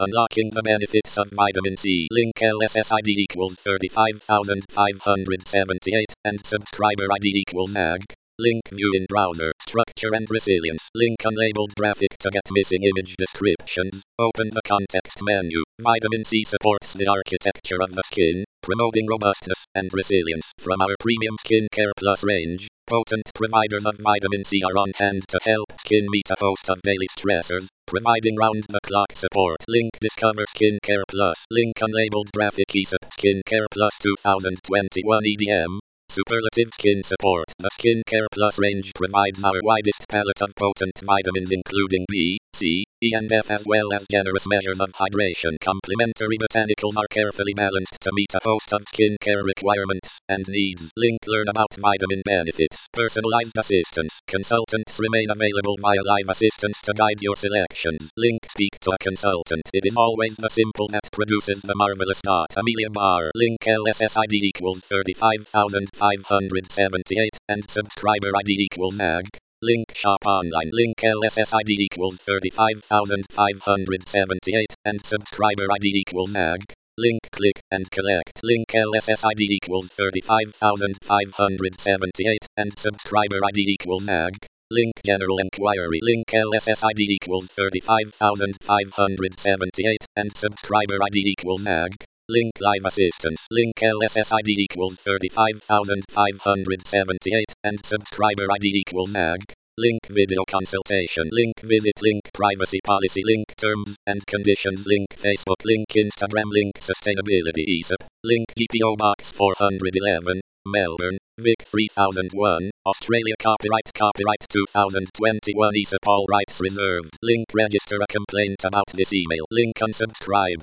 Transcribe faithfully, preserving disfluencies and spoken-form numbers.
Unlocking the benefits of vitamin C. Link L S S I D equals thirty-five thousand five hundred seventy-eight and subscriber I D equals A G. Link view in browser. Structure and resilience. Link unlabeled graphic to get missing image descriptions. Open the context menu. Vitamin C supports the architecture of the skin, promoting robustness and resilience. From our premium Skincare Plus range, potent providers of vitamin C are on hand to help skin meet a host of daily stressors, providing round-the-clock support. Link Discover Skincare Plus. Link unlabeled graphic E S A P Skincare Plus twenty twenty-one E D M. Superlative Skin Support. The Skincare Plus range provides our widest palette of potent vitamins including B, C, E and F as well as generous measures of hydration. Complementary botanicals are carefully balanced to meet a host of skincare requirements and needs. Link Learn about vitamin benefits. Personalized assistance. Consultants remain available via live assistance to guide your selections. Link Speak to a consultant. It is always the simple that produces the marvelous. Dot. Amelia Bar. Link L S S I D equals thirty-five thousand five hundred seventy-eight and subscriber I D equals A G. Link Shop Online. Link L S S I D equals thirty-five thousand five hundred seventy-eight and subscriber I D equals A G. Link Click and Collect. Link L S S I D equals thirty-five thousand five hundred seventy-eight and subscriber I D equals A G. Link General Enquiry. Link L S S I D equals thirty-five thousand five hundred seventy-eight and subscriber I D equals A G. Link Live Assistance. Link L S S I D equals thirty-five thousand five hundred seventy-eight and subscriber I D equals A G. Link Video Consultation. Link Visit. Link Privacy Policy. Link Terms and Conditions. Link Facebook. Link Instagram. Link Sustainability E S A P. Link G P O Box four hundred eleven, Melbourne, Vic three thousand one, Australia. Copyright Copyright twenty twenty-one E S A P. All rights reserved. Link Register a complaint about this email. Link Unsubscribe.